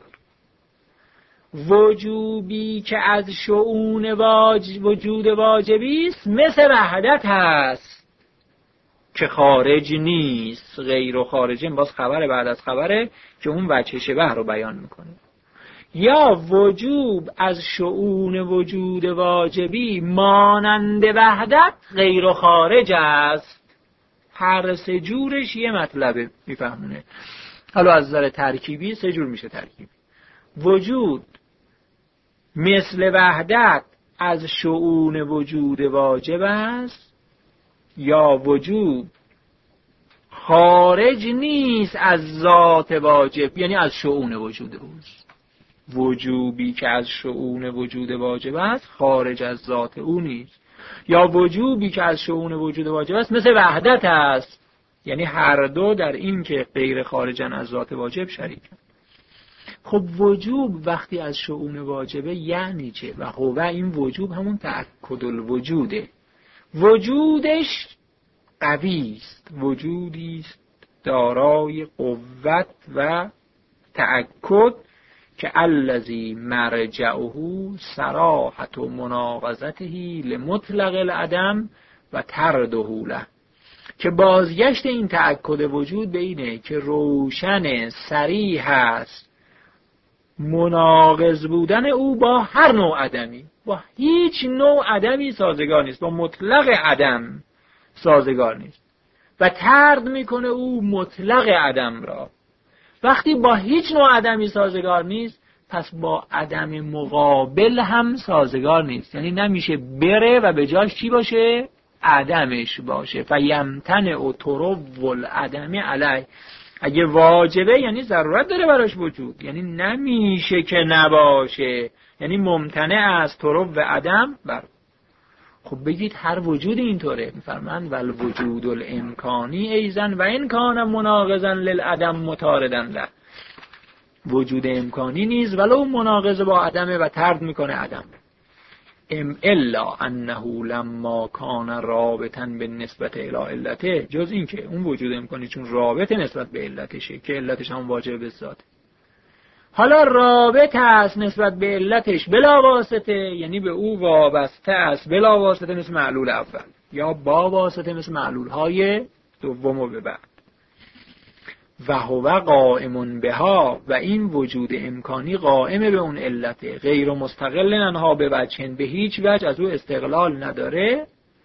وجوبی که از شؤون واج... وجود واجبی است مثل وحدت هست که خارج نیست. غیر و خارجین باز خبر بعد از خبره که اون وجه شبه رو بیان میکنه. یا وجوب از شؤون وجود واجبی مانند وحدت غیر و خارج است. هر سه جورش یه مطلبه میفهمونه. حالا از نظر ترکیبی سه جور میشه ترکیبی. وجود مثل وحدت از شؤون وجود واجب است، یا وجود خارج نیست از ذات واجب، یعنی از شؤون وجود اوست. وجوبی که از شؤون وجود واجب است خارج از ذات او نیست. یا وجوبی که از شؤون وجود واجب است مثل وحدت است، یعنی هر دو در این که غیر خارجن از ذات واجب شریکن. خب وجوب وقتی از شؤون واجبه یعنی چه؟ و هو این وجوب همون تأکد الوجوده. وجودش قوی است، وجودی است دارای قوت و تأکد که الذی مرجعه صراحت و مناقضته لمطلق العدم و ترده له، که بازگشت این تأکد وجود به اینه که روشن صریح است مناقض بودن او با هر نوع عدمی، با هیچ نوع عدمی سازگار نیست، با مطلق عدم سازگار نیست. و طرد میکنه او مطلق عدم را. وقتی با هیچ نوع عدمی سازگار نیست، پس با عدم مقابل هم سازگار نیست. یعنی نمیشه بره و به جاش چی باشه؟ عدمش باشه. فیمتن او طرو العدم علی. اگه واجبه یعنی ضرورت داره براش وجود، یعنی نمیشه که نباشه، یعنی ممتنع از طرو و عدم بر. خب بگید هر وجود اینطوره. میفرمند ول وجود الامکانی ایزن و این کان مناقضا للعدم مطاردن له. وجود امکانی نیست ولو مناقض با عدمه و طرد میکنه عدم. ام الا انه لما کان رابطا به نسبت الی علته، جز این که اون وجود امکانی چون رابط نسبت به علتشه که علتش هم واجب به ذات. حالا رابط است نسبت به علتش بلا واسطه، یعنی به او وابسته است بلا واسطه مثل معلول اول، یا با واسطه مثل معلول های دوم و به بعد. و هو قائم بها، و این وجود امکانی قائم به اون علته، غیر مستقل انها به وجهن، به هیچ وجه از او استقلال نداره.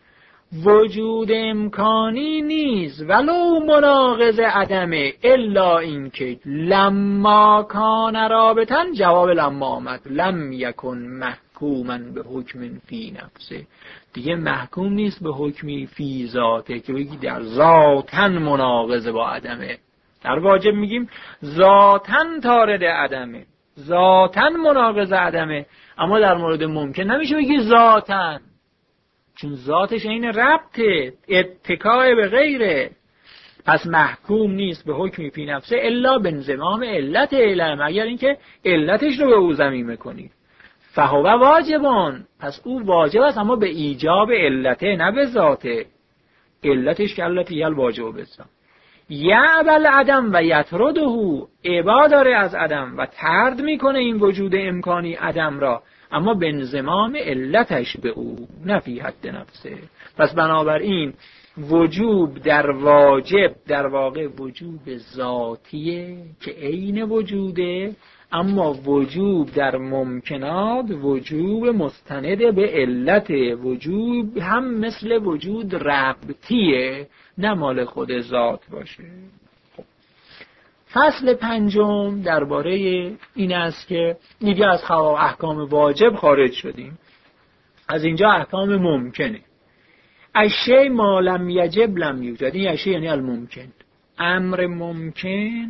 وجود امکانی نیست ولو مناقض عدمه، الا اینکه لما کان رابطا، جواب لما آمد، لم یکن محکوما به حکم فی نفسه، دیگه محکوم نیست به حکمی فی ذاته که بگی در ذاتن مناقض با عدمه. در واجب میگیم ذاتن طارد عدمه، ذاتن مناقض عدمه، اما در مورد ممکن نمیشه بگی ذاتن، چون ذاتش این ربطه، اتکای به غیره. پس محکوم نیست به حکمی فی نفسه الا به انضمام علت علم، اگر اینکه علتش رو به او ضمیمه کنی. فهو واجبان، پس او واجب است اما به ایجاب علته نه به ذاته. علتش که علتی الواجب بسا یعبل عدم و یطرده، ابا داره از عدم و طرد میکنه این وجود امکانی عدم را، اما به انضمام علتش به او، نه فی حد نفسه. پس بنابراین وجوب در واجب در واقع وجوب ذاتیه که عین وجوده، اما وجوب در ممکنات وجوب مستند به علت. وجوب هم مثل وجود ربطیه، نه مال خود ذات باشه. خب. فصل پنجم درباره این است که دیگه از احکام واجب خارج شدیم، از اینجا احکام ممکنه. اشی ما لم یجب لم یوجد، این اشی یعنی الممکن، امر ممکن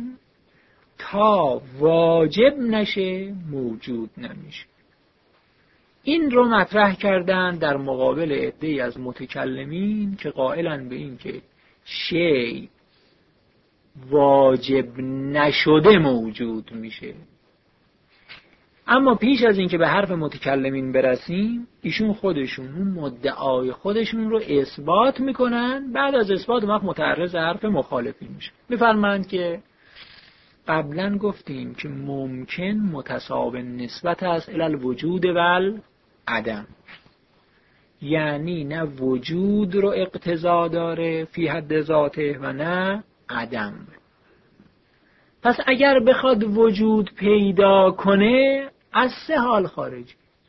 تا واجب نشه موجود نمیشه. این رو مطرح کردن در مقابل عده‌ای از متکلمین که قائلن به این که شی واجب نشده موجود میشه. اما پیش از این که به حرف متکلمین برسیم، ایشون خودشون اون مدعای خودشون رو اثبات میکنن، بعد از اثبات وقت متعرض حرف مخالفین میشه. میفرمایند که قبلا گفتیم که ممکن متساوی نسبت است الی الوجود و العدم، یعنی نه وجود رو اقتضا داره فی حد ذاته و نه عدم. پس اگر بخواد وجود پیدا کنه از سه حال خارج،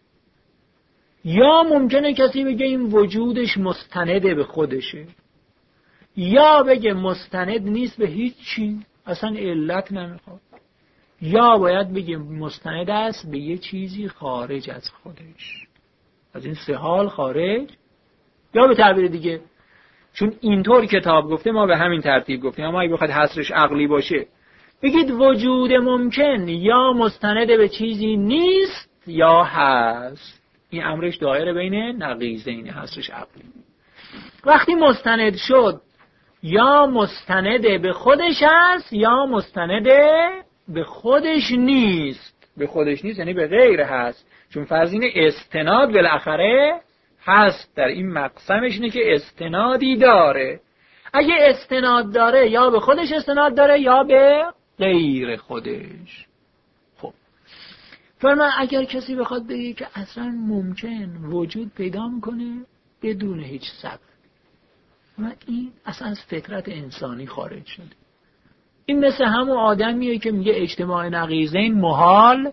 یا ممکنه کسی بگه این وجودش مستنده به خودشه، یا بگه مستند نیست به هیچ چی، اصلا علت نمیخواد، یا باید بگه مستند است به یه چیزی خارج از خودش. از این سه حال خارج، یا به تعبیر دیگه، چون اینطور کتاب گفته ما به همین ترتیب گفتیم، اما اگه بخواد حصرش عقلی باشه بگید وجود ممکن یا مستند به چیزی نیست یا هست. این امرش دایره بین نقیضین، حصرش عقلی. وقتی مستند شد یا مستند به خودش هست یا مستند به خودش نیست. به خودش نیست یعنی به غیر هست، چون فرض اینه استناد بالاخره هست، در این مقسمش اینه که استنادی داره. اگه استناد داره یا به خودش استناد داره یا به غیر خودش. خب فرمان اگر کسی بخواد بگه که اصلا ممکن وجود پیدا میکنه بدون هیچ سبب، و این اصلا از فطرت انسانی خارج شده. این مثل همون آدمیه که میگه اجتماع نقیضین محال،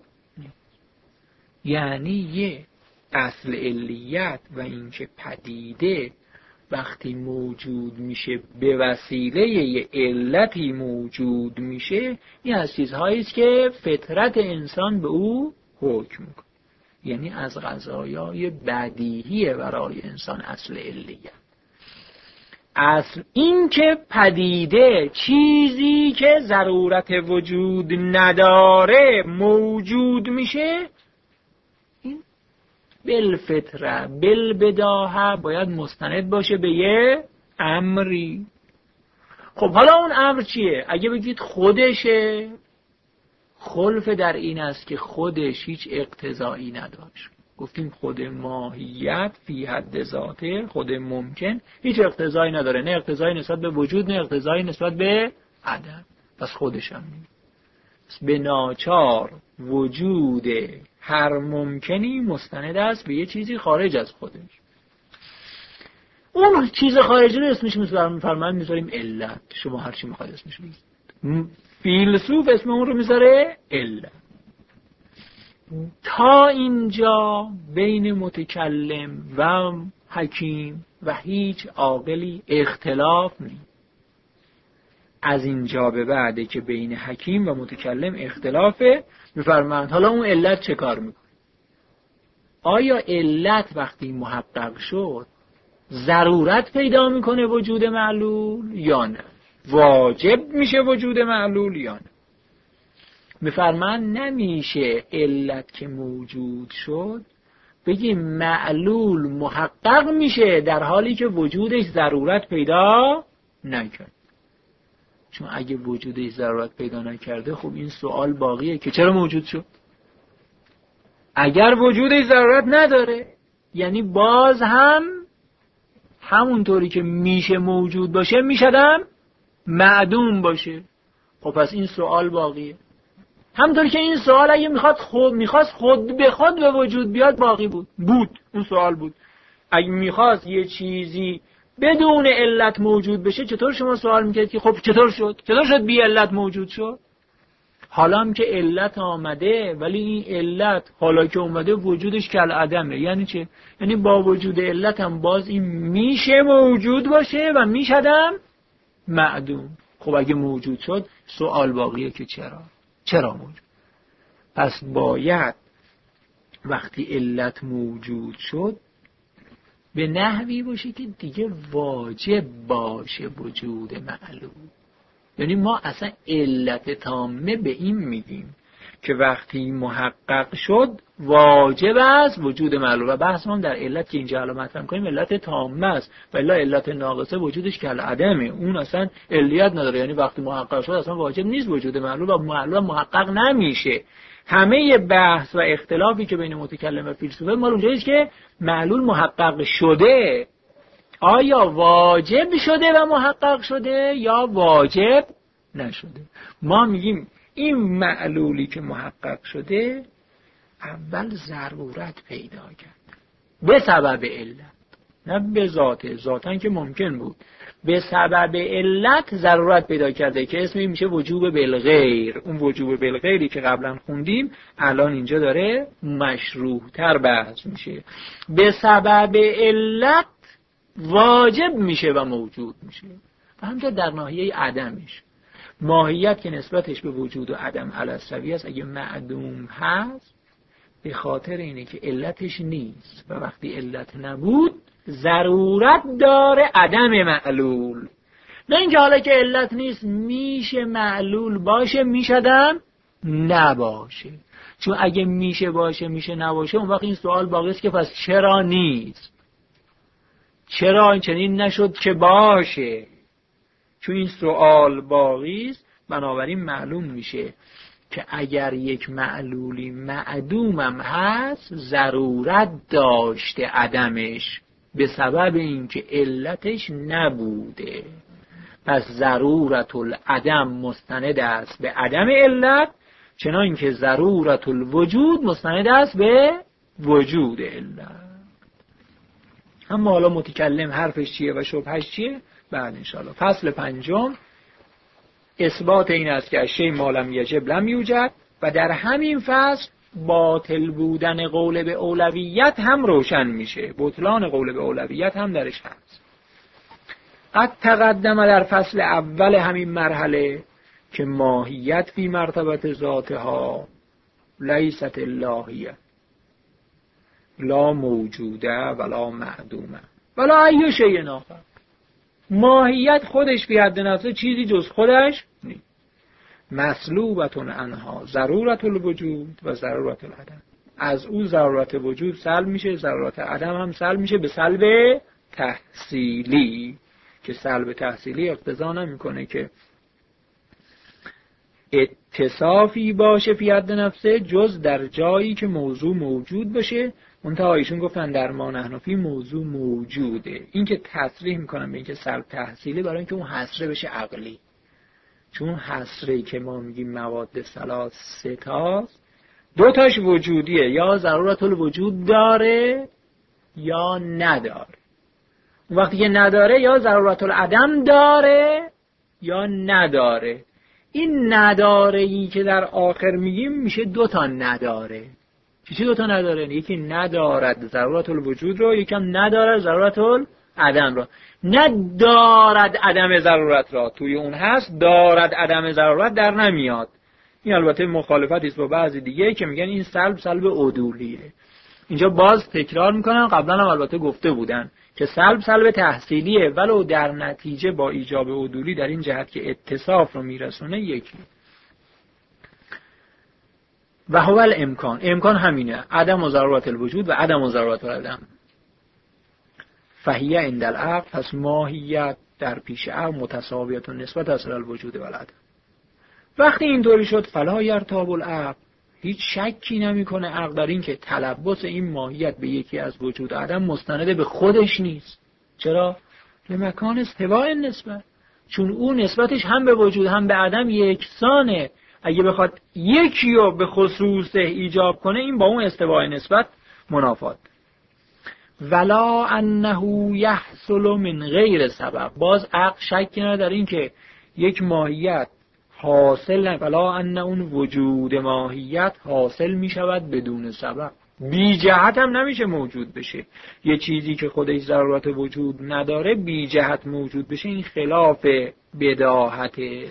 یعنی یه اصل علیت و اینکه پدیده وقتی موجود میشه به وسیله یه علتی موجود میشه، این از چیزهایی است که فطرت انسان به او حکم میکنه. یعنی از قضایای بدیهیه برای انسان اصل علیه. اصل این که پدیده چیزی که ضرورت وجود نداره موجود میشه، این بالفطره بالبداهه باید مستند باشه به یه امری. خب حالا اون امر چیه؟ اگه بگید خودشه، خلف در این است که خودش هیچ اقتضایی نداشت. گفتیم خود ماهیت فی حد ذاته، خود ممکن هیچ اقتضایی نداره، نه اقتضایی نسبت به وجود نه اقتضایی نسبت به عدم، پس خودش هم نیست. به ناچار وجود هر ممکنی مستند است به یه چیزی خارج از خودش. اون چیز خارجی رو اسمش می‌فرمایند میذاریم علت. شما هر چی می‌خواید اسمش بذارید. فیلسوف اسم اون رو میذاره علت. تا اینجا بین متکلم و حکیم و هیچ عاقلی اختلاف نیست. از اینجا به بعده که بین حکیم و متکلم اختلافه. میفرمایند حالا اون علت چه کار میکنه؟ آیا علت وقتی محقق شد ضرورت پیدا میکنه وجود معلول یا نه؟ واجب میشه وجود معلول یا نه؟ میفرمایند نمیشه علت که موجود شد بگیم معلول محقق میشه در حالی که وجودش ضرورت پیدا نکرد. چون اگه وجودش ضرورت پیدا نکرده خب این سوال باقیه که چرا موجود شد؟ اگر وجودش ضرورت نداره یعنی باز هم همونطوری که میشه موجود باشه میشدم معدوم باشه. خب پس این سوال باقیه. همونطوری که این سوال اگه میخواد خود میخواست خود به خود به وجود بیاد باقی بود بود اون سوال بود. اگه میخواست یه چیزی بدون علت موجود بشه چطور شما سوال میکردید که خب چطور شد؟ چطور شد بی علت موجود شد؟ حالا هم که علت آمده ولی این علت حالا که اومده وجودش کل عدمه. یعنی چه؟ یعنی با وجود علت هم باز این میشه موجود باشه و میشدم معدوم. خب اگه موجود شد سوال باقیه که چرا؟ چرا موجود؟ پس باید وقتی علت موجود شد به نحوی باشه که دیگه واجب باشه وجود معلول. یعنی ما اصلا علت تامه به این میگیم که وقتی محقق شد واجب است وجود معلول. و بحث ما در علت که اینجا الان مطرح می‌کنیم علت تامه است و الا علت ناقصه وجودش کل عدمه، اون اصلا علیت نداره. یعنی وقتی محقق شد اصلا واجب نیست وجود معلول و معلول محقق نمیشه. همه بحث و اختلافی که بین متکلم و فیلسوفه ما اونجاییه که معلول محقق شده، آیا واجب شده و محقق شده یا واجب نشده. ما میگیم این معلولی که محقق شده اول ضرورت پیدا کرد به سبب علت، نه به ذاته. ذاتن که ممکن بود، به سبب علت ضرورت پیدا کرده که اسمی میشه وجوب بالغیر. اون وجوب بالغیری که قبلا خوندیم الان اینجا داره مشروع تر بحث میشه. به سبب علت واجب میشه و موجود میشه. و همچنین در ناحیه عدمش، ماهیت که نسبتش به وجود و عدم علسوی است، اگه معدوم هست به خاطر اینه که علتش نیست و وقتی علت نبود ضرورت داره عدم معلول. نه اینکه حالا که علت نیست میشه معلول باشه میشدم نباشه. چون اگه میشه باشه میشه نباشه اون وقت این سوال باقی است که پس چرا نیست؟ چرا این چنین نشد که باشه؟ چون این سوال باقی است بنابراین معلوم میشه که اگر یک معلولی معدومم هست ضرورت داشته عدمش به سبب اینکه علتش نبوده. پس ضرورت العدم مستند است به عدم علت، چنان که ضرورت الوجود مستند است به وجود علت. اما حالا متکلم حرفش چیه و شبهش چیه؟ بعد انشاءالله. فصل پنجم اثبات این است که شیء ما لم یجب لم یوجد و در همین فصل باطل بودن قول به اولویت هم روشن میشه. بطلان قول به اولویت هم درش هست. قد تقدم در فصل اول همین مرحله که ماهیت فی مرتبت ذاتها لیست اللهیه لا موجوده ولا معدومه ولا ای شیء آخر. ماهیت خودش فی حد نفسه چیزی جز خودش نیست. مسلوبتون عنها ضرورت الوجود و ضرورت العدم. از او ضرورت وجود سلب میشه، ضرورت عدم هم سلب میشه به سلب تحصیلی، که سلب تحصیلی اقتضا نمیکنه که اتصافی باشه فی حد نفسه جز در جایی که موضوع موجود باشه. منتها ایشون گفتن در ما نحن فی موضوع موجوده. این که تصریح میکنن به این که سلب تحصیلی برای اینکه اون حصره بشه عقلی، چون حصری که ما میگیم مواد ثلاث سه تاست، دو تاش وجودیه، یا ضرورت الوجود داره یا نداره. اون وقتی که نداره یا ضرورت العدم داره یا نداره. این نداره‌ای که در آخر میگیم میشه دو تا نداره. چی دو تا نداره؟ یکی ندارد ضرورت الوجود رو، یکم ندارد ضرورت العدم رو. ندارد عدم ضرورت را توی اون هست، دارد عدم ضرورت در نمیاد. این البته مخالفتی است با بعضی دیگه که میگن این سلب سلب عدولیه. اینجا باز تکرار میکنن، قبلا هم البته گفته بودن که سلب سلب تحصیلیه، ولو در نتیجه با ایجاب عدولی در این جهت که اتصاف رو میرسونه یکی. و هو الامکان، امکان همینه، عدم و ضرورت الوجود و عدم و ضرورت العدم. فهیه عند العقل، پس ماهیت در پیش عقل متساویت و نسبت اصل الوجود و العدم. وقتی اینطوری شد فلا یرتاب العقل، هیچ شکی نمیکنه عقل در این که تلبس این ماهیت به یکی از وجود و عدم مستند به خودش نیست. چرا؟ لمکان استواء نسبت، چون اون نسبتش هم به وجود هم به عدم یکسانه. اگه بخواد یکی رو به خصوص ایجاب کنه این با اون استواء نسبت منافات. ولا انه یحصل من غیر سبب، باز عقل شکی نداره در این که یک ماهیت حاصل نه، ولا ان اون وجود ماهیت حاصل می شود بدون سبب، بی جهت هم نمیشه موجود بشه. یه چیزی که خودش ضرورت وجود نداره بی جهت موجود بشه، این خلاف بداهته.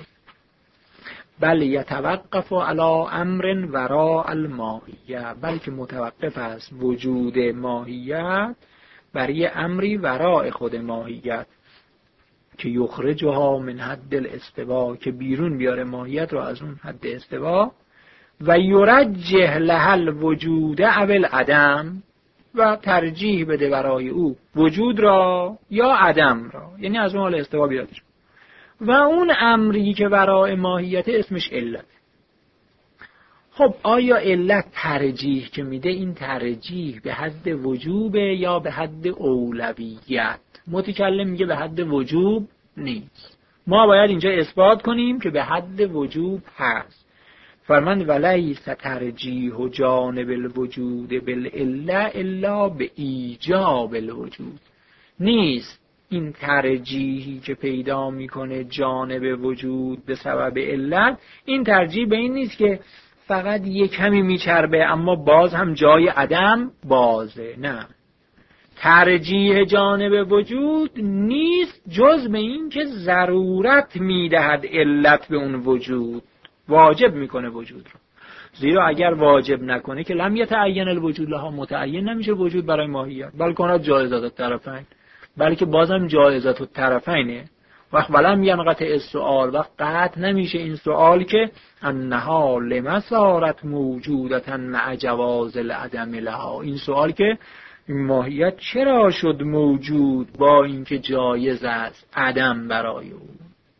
بل یتوقف علی امر وراء الماهیه، بلکه متوقف است وجود ماهیت برای امری وراء خود ماهیت که یخرجها من حد الاستوا، که بیرون بیاره ماهیت رو از اون حد استوا، و یرجح لها الوجود او العدم، و ترجیح بده برای او وجود را یا عدم را، یعنی از اون حال استوا بیادش. و اون امری که برای ماهیت اسمش علت. خب آیا علت ترجیح که میده این ترجیح به حد وجوبه یا به حد اولویت؟ متکلم میگه به حد وجوب نیست. ما باید اینجا اثبات کنیم که به حد وجوب هست. فرمان ولیس ترجیح و جانب الوجود بالعله الا به ایجاب الوجود، نیست این ترجیحی که پیدا میکنه جانب وجود به سبب علت، این ترجیح به این نیست که فقط یک کمی میچربه اما باز هم جای عدم بازه. نه، ترجیح جانب وجود نیست جز به این که ضرورت میدهد علت به اون وجود، واجب میکنه وجود رو. زیرا اگر واجب نکنه که لم یتعین الوجود لها، متعین نمیشه وجود برای ماهیت، بلکه اون جایزات الطرفین، بلکه بازم جایزات الطرفینه. وقت ولم ینقطع السؤال، وقت قطع نمیشه این سؤال که انها لما صارت موجودتا مع جواز العدم لها، این سؤال که این ماهیت چرا شد موجود با اینکه جایز است عدم برای او.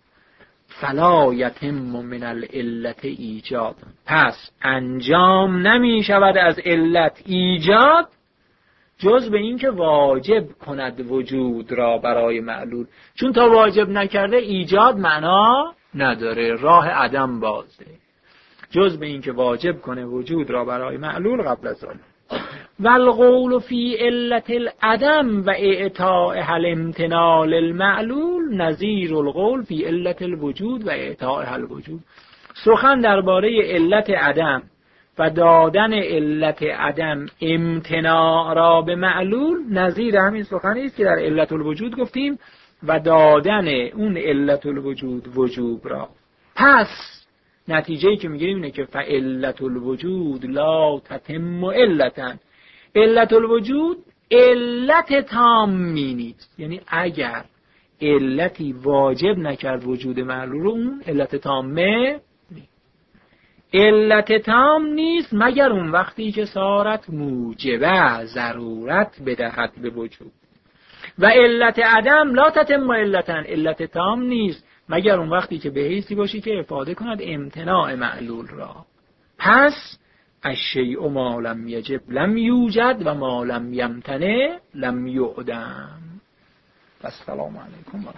فلا یتم من العلت ایجاد، پس انجام نمی شود از علت ایجاد جز به این که واجب کند وجود را برای معلول، چون تا واجب نکرده ایجاد معنا نداره، راه عدم بازه. جز به این که واجب کنه وجود را برای معلول قبل از آن. والقول فی علت العدم و اعطاء الامتناع للمعلول نظیر القول فی علت الوجود و اعطاء الوجود. سخن درباره علت عدم و دادن علت عدم امتناع را به معلول نظیر همین سخنی است که در علت الوجود گفتیم و دادن اون علت الوجود وجوب را. پس نتیجه‌ای که میگیریم اینه که فعلت الوجود لا تتم علتن، علت الوجود علت تامی نیست. یعنی اگر علتی واجب نکرد وجود معلول، اون علت تامه نیست. علت تام نیست مگر اون وقتی که صارت موجبه ضرورت بدهد به وجود. و علت عدم لا تتم علتن، علت تام نیست مگر اون وقتی که به حیثی باشی که افاده کند امتناع معلول را. پس الشیء ما لم یجب لم یوجد و ما لم یمتنع لم یعدم. السلام علیکم.